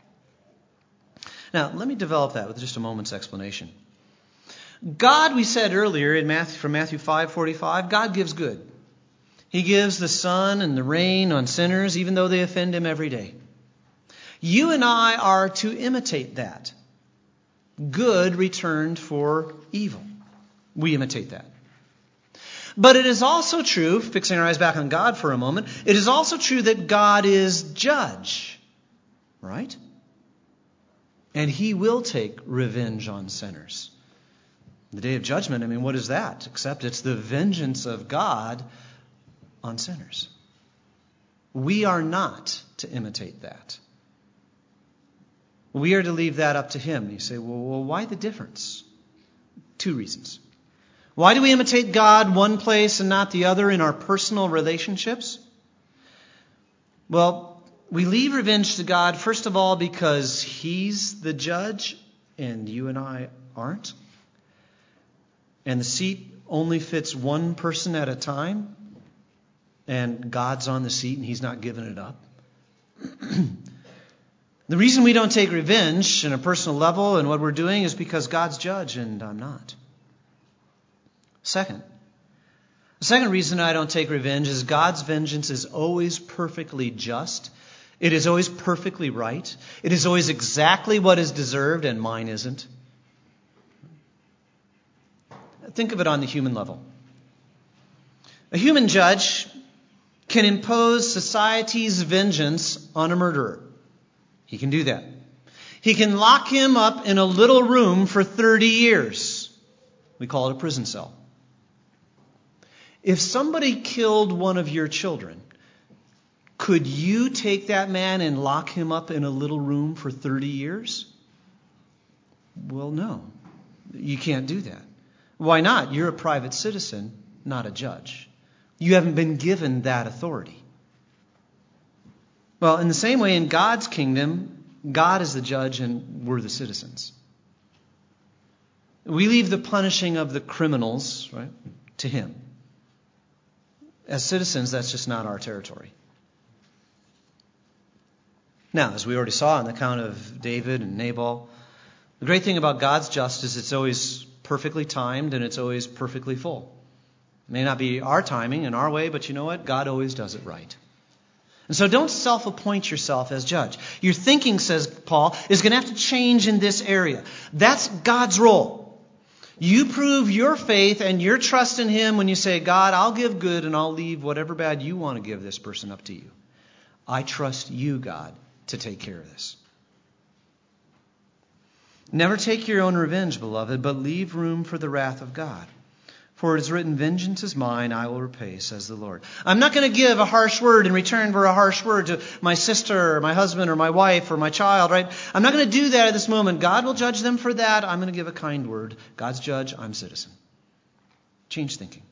Now, let me develop that with just a moment's explanation. God, we said earlier in Matthew, from Matthew five forty-five, God gives good. He gives the sun and the rain on sinners, even though they offend him every day. You and I are to imitate that. Good returned for evil. We imitate that. But it is also true, fixing our eyes back on God for a moment, it is also true that God is judge. Right? And he will take revenge on sinners. The day of judgment, I mean, what is that? Except it's the vengeance of God on sinners. We are not to imitate that. We are to leave that up to him. You say, well, well, why the difference? Two reasons. Why do we imitate God one place and not the other in our personal relationships? Well, we leave revenge to God, first of all, because he's the judge and you and I aren't. And the seat only fits one person at a time. And God's on the seat and he's not giving it up. The reason we don't take revenge on a personal level and what we're doing is because God's judge and I'm not. Second, the second reason I don't take revenge is God's vengeance is always perfectly just. It is always perfectly right. It is always exactly what is deserved and mine isn't. Think of it on the human level. A human judge can impose society's vengeance on a murderer. He can do that. He can lock him up in a little room for thirty years. We call it a prison cell. If somebody killed one of your children, could you take that man and lock him up in a little room for thirty years? Well, no. You can't do that. Why not? You're a private citizen, not a judge. You haven't been given that authority. Well, in the same way, in God's kingdom, God is the judge and we're the citizens. We leave the punishing of the criminals, right, to him. As citizens, that's just not our territory. Now, as we already saw in the account of David and Nabal, the great thing about God's justice, it's always perfectly timed and it's always perfectly full. It may not be our timing and our way, but you know what? God always does it right. And so don't self-appoint yourself as judge. Your thinking, says Paul, is going to have to change in this area. That's God's role. You prove your faith and your trust in Him when you say, God, I'll give good and I'll leave whatever bad you want to give this person up to you. I trust you, God, to take care of this. Never take your own revenge, beloved, but leave room for the wrath of God. For it is written, vengeance is mine, I will repay, says the Lord. I'm not going to give a harsh word in return for a harsh word to my sister or my husband or my wife or my child, right? I'm not going to do that at this moment. God will judge them for that. I'm going to give a kind word. God's judge, I'm citizen. Change thinking.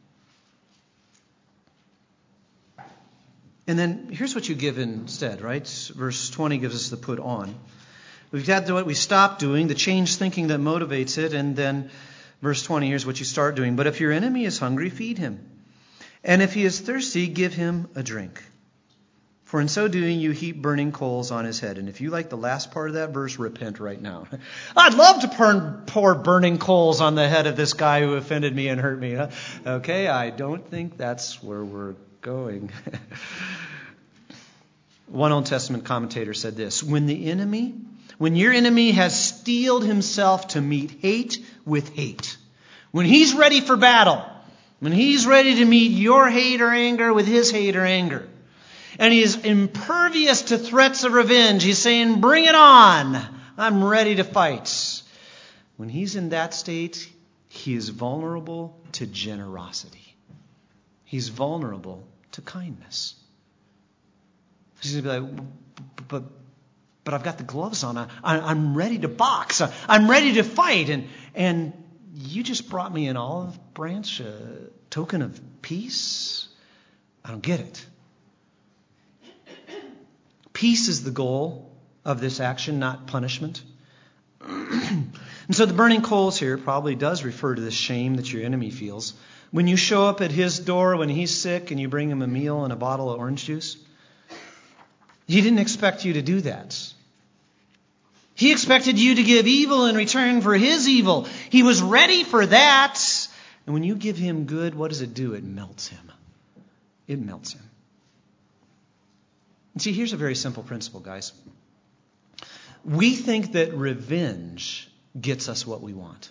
And then here's what you give instead, right? Verse twenty gives us the put on. We've got what we stop doing, the change thinking that motivates it, and then verse twenty, here's what you start doing. But if your enemy is hungry, feed him. And if he is thirsty, give him a drink. For in so doing, you heap burning coals on his head. And if you like the last part of that verse, repent right now. I'd love to burn, pour burning coals on the head of this guy who offended me and hurt me. Huh? Okay, I don't think that's where we're going. One Old Testament commentator said this, when the enemy, when your enemy has steeled himself to meet hate with hate, when he's ready for battle, when he's ready to meet your hate or anger with his hate or anger, and he is impervious to threats of revenge, he's saying, bring it on, I'm ready to fight. When he's in that state, he is vulnerable to generosity. He's vulnerable to kindness. He's going to be like, but, but I've got the gloves on. I, I'm ready to box. I'm ready to fight. And, and you just brought me an olive branch, a token of peace? I don't get it. Peace is the goal of this action, not punishment. And so the burning coals here probably does refer to the shame that your enemy feels. When you show up at his door when he's sick and you bring him a meal and a bottle of orange juice, he didn't expect you to do that. He expected you to give evil in return for his evil. He was ready for that. And when you give him good, what does it do? It melts him. It melts him. And see, here's a very simple principle, guys. We think that revenge gets us what we want.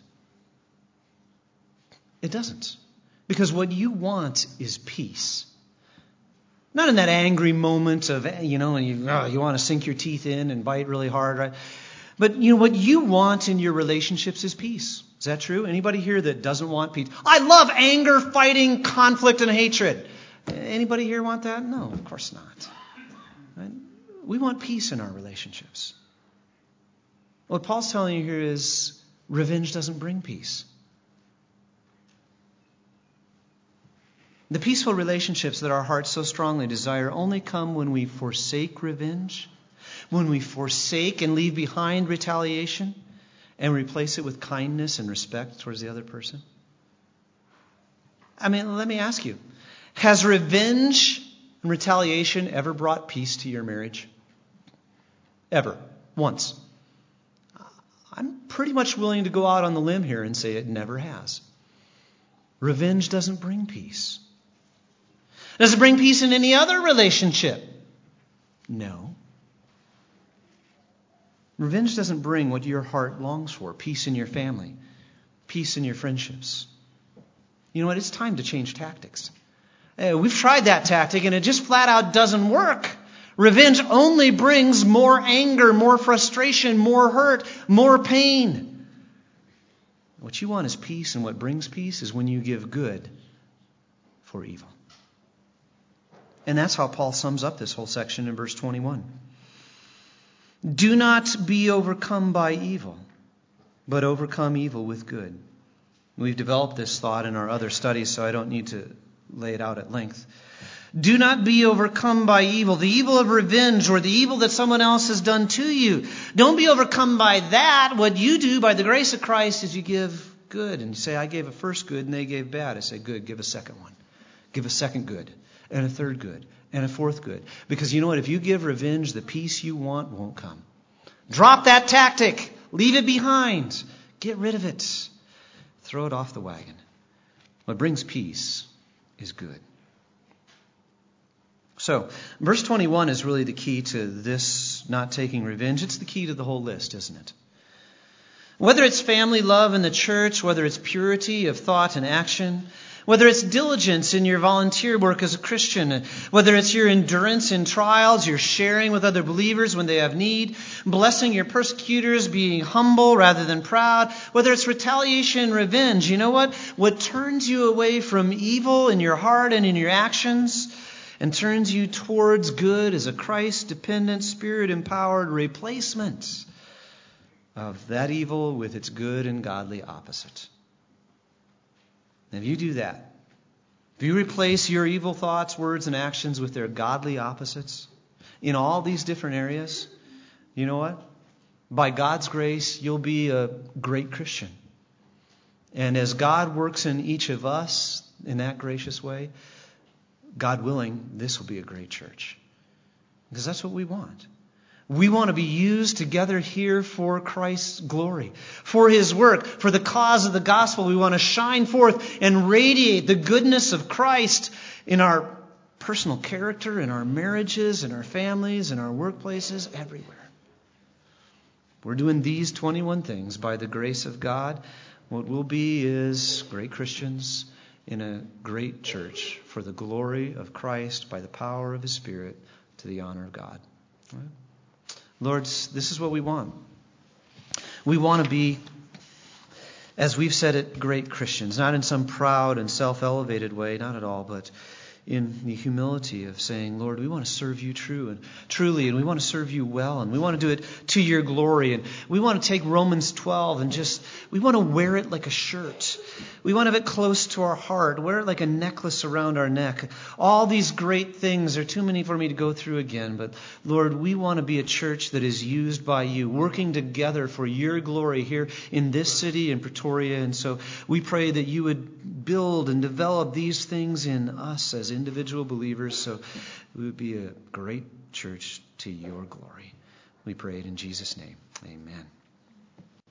It doesn't. Because what you want is peace. Not in that angry moment of, you know, and you, oh, you want to sink your teeth in and bite really hard, right? But, you know, what you want in your relationships is peace. Is that true? Anybody here that doesn't want peace? I love anger, fighting, conflict, and hatred. Anybody here want that? No, of course not. Right? We want peace in our relationships. What Paul's telling you here is revenge doesn't bring peace. The peaceful relationships that our hearts so strongly desire only come when we forsake revenge, when we forsake and leave behind retaliation and replace it with kindness and respect towards the other person. I mean, let me ask you, has revenge and retaliation ever brought peace to your marriage? Ever. Once. I'm pretty much willing to go out on the limb here and say it never has. Revenge doesn't bring peace. Does it bring peace in any other relationship? No. Revenge doesn't bring what your heart longs for, peace in your family, peace in your friendships. You know what? It's time to change tactics. Uh, we've tried that tactic and it just flat out doesn't work. Revenge only brings more anger, more frustration, more hurt, more pain. What you want is peace, and what brings peace is when you give good for evil. And that's how Paul sums up this whole section in verse twenty-one. Do not be overcome by evil, but overcome evil with good. We've developed this thought in our other studies, so I don't need to lay it out at length. Do not be overcome by evil, the evil of revenge or the evil that someone else has done to you. Don't be overcome by that. What you do by the grace of Christ is you give good. And you say, I gave a first good and they gave bad. I say, good, give a second one. Give a second good. And a third good, and a fourth good. Because you know what? If you give revenge, the peace you want won't come. Drop that tactic. Leave it behind. Get rid of it. Throw it off the wagon. What brings peace is good. So, verse twenty-one is really the key to this not taking revenge. It's the key to the whole list, isn't it? Whether it's family love in the church, whether it's purity of thought and action, whether it's diligence in your volunteer work as a Christian, whether it's your endurance in trials, your sharing with other believers when they have need, blessing your persecutors, being humble rather than proud, whether it's retaliation and revenge, you know what? What turns you away from evil in your heart and in your actions and turns you towards good is a Christ-dependent, Spirit-empowered replacement of that evil with its good and godly opposite. And if you do that, if you replace your evil thoughts, words, and actions with their godly opposites in all these different areas, you know what? By God's grace, you'll be a great Christian. And as God works in each of us in that gracious way, God willing, this will be a great church. Because that's what we want. We want to be used together here for Christ's glory, for His work, for the cause of the gospel. We want to shine forth and radiate the goodness of Christ in our personal character, in our marriages, in our families, in our workplaces, everywhere. We're doing these twenty-one things by the grace of God. What we'll be is great Christians in a great church for the glory of Christ by the power of His Spirit to the honor of God. All right? Lord, this is what we want. We want to be, as we've said it, great Christians, not in some proud and self-elevated way, not at all, but in the humility of saying, Lord, we want to serve you true and truly, and we want to serve you well, and we want to do it to your glory, and we want to take Romans twelve and just, we want to wear it like a shirt. We want to have it close to our heart, wear it like a necklace around our neck. All these great things are too many for me to go through again, but Lord, we want to be a church that is used by you, working together for your glory here in this city, in Pretoria, and so we pray that you would build and develop these things in us as individual believers, so we would be a great church to your glory. We pray it in Jesus' name. Amen.